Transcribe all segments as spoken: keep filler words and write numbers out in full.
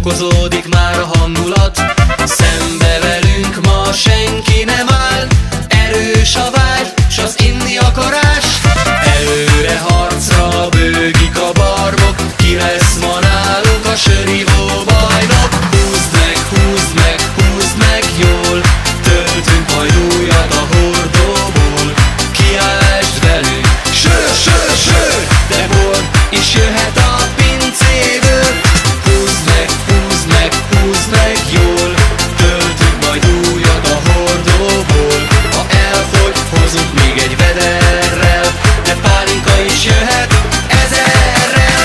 fokozódik már a hangulat. Szembe velünk ma senki nem áll, erős a vágy, s az inni akarás. Előre harcra bőgik a barbok, ki lesz ma nálunk a sörívó bajnok. Húzd meg, húzd meg, húzd meg jól, töltünk majd újat a hordóból. Kiáltsd velünk, sör, sör, sör, de bor is jöhet a pincéből. Húzd meg, húzd meg, húzd meg jól, töltünk majd újat a hordóból. Ha elfogy, hozunk még egy vederrel, de pálinka is jöhet ezerrel.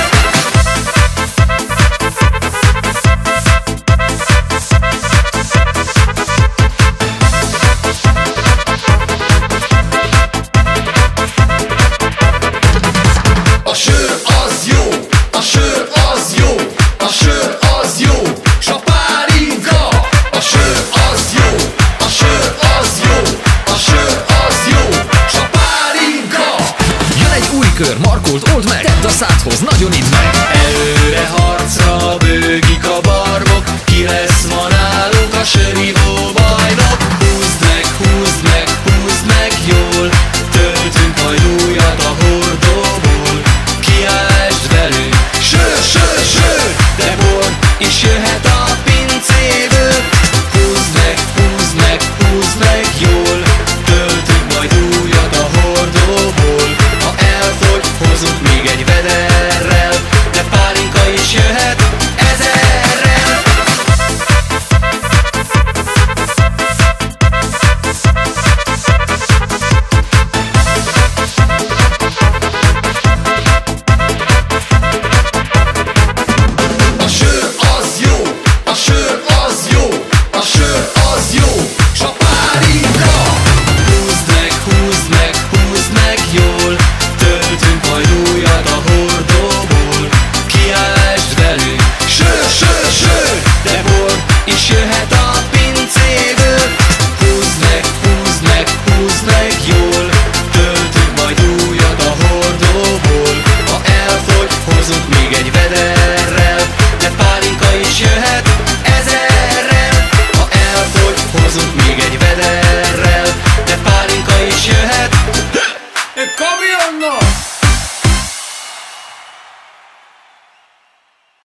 A sör az jó, a sör az jó, a sör az jó, s a pálinka. A sör az jó, a sör az jó, a sör az jó, s a pálinka. Jön egy új kör, markolt, old meg, tedd a szádhoz, nagyon idd meg. Előre harcra bőgik a